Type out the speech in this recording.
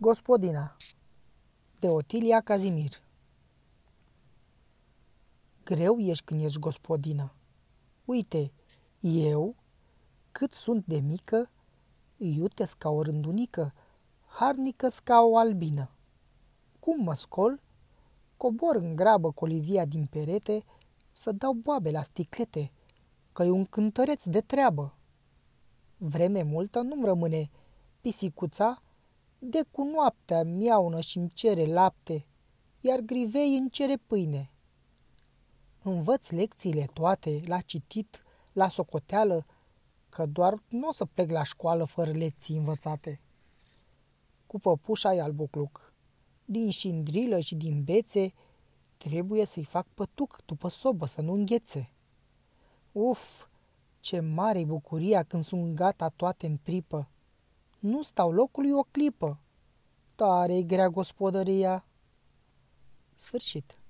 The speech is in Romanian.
Gospodina de Otilia Cazimir. Greu ești când ești gospodină. Uite, eu, cât sunt de mică, iutesc ca o rândunică, harnică ca o albină. Cum mă scol? Cobor în grabă colivia din perete să dau boabe la sticlete, că e un cântăreț de treabă. Vreme multă nu-mi rămâne, pisicuța, de cu noaptea miaună și-mi cere lapte, iar grivei îmi cere pâine. Învăț lecțiile toate, la citit, la socoteală, că doar nu o să plec la școală fără lecții învățate. Cu păpușa-i albucluc, din șindrilă și din bețe, trebuie să-i fac pătuc după sobă să nu înghețe. Uf, ce mare-i bucuria când sunt gata toate în pripă! Nu stau locului o clipă. Tare-i grea gospodăria. Sfârșit.